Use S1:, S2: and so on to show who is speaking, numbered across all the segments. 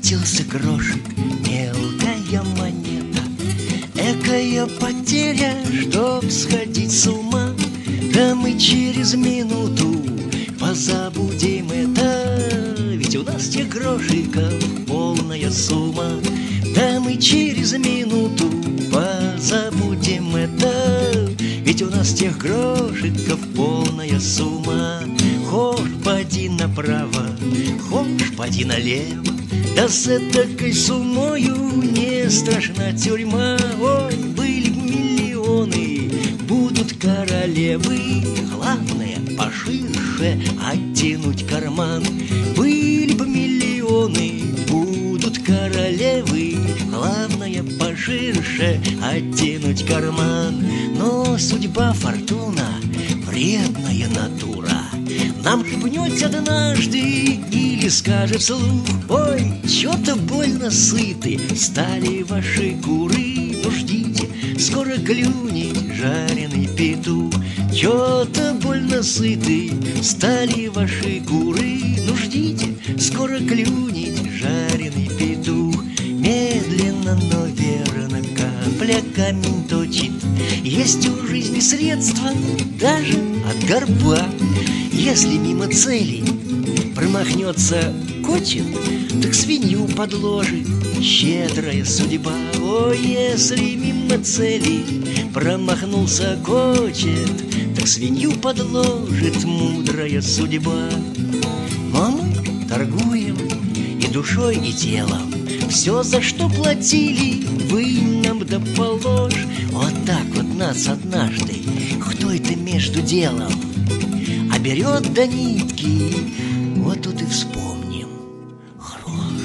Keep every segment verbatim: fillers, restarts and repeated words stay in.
S1: укатился грошик, мелкая монета. Экая потеря, чтоб сходить с ума. Да мы через минуту позабудем это, ведь у нас тех грошиков полная сумма. Да мы через минуту позабудем это, ведь у нас тех грошиков полная сумма. Хошь поди направо, хошь поди налево, да с этакой суммою не страшна тюрьма. Ой, были б миллионы, будут королевы, главное поширше оттянуть карман. Были б миллионы, будут королевы, главное поширше оттянуть карман. Но судьба, фортуна, вредная натура, нам шепнет однажды или скажет вслух: ой, чё-то больно сыты стали ваши куры, ну ждите, скоро клюнет жареный петух. Чё-то больно сыты стали ваши куры, ну ждите, скоро клюнет жареный петух. Медленно, но верно, капля камень точит. Есть у жизни средства даже от горба. Если мимо цели промахнется кочин, так свинью подложит щедрая судьба. О, если мимо цели промахнулся кочет, так свинью подложит мудрая судьба. Но мы торгуем и душой, и телом, все, за что платили, вы нам да положь. Вот так вот нас однажды кто это между делом берет до нитки, вот тут и вспомним грош.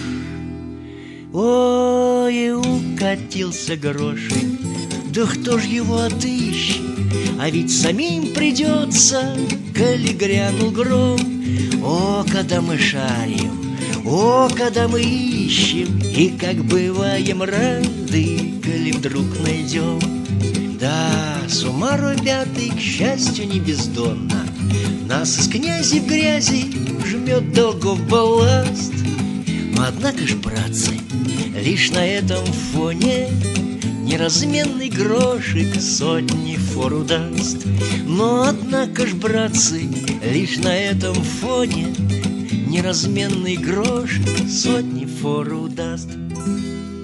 S1: Ой, укатился грошик, да кто ж его отыщет? А ведь самим придется, коли грянул гром. О, когда мы шарим, о, когда мы ищем, и как бываем рады, коли вдруг найдем. Да, с ума, ребята, и, к счастью, не бездонно. Нас из князи в грязи жмет долгов балласт. Но однако ж, братцы, лишь на этом фоне неразменный грошик сотни фору даст. Но однако ж, братцы, лишь на этом фоне неразменный грошик сотни фору даст.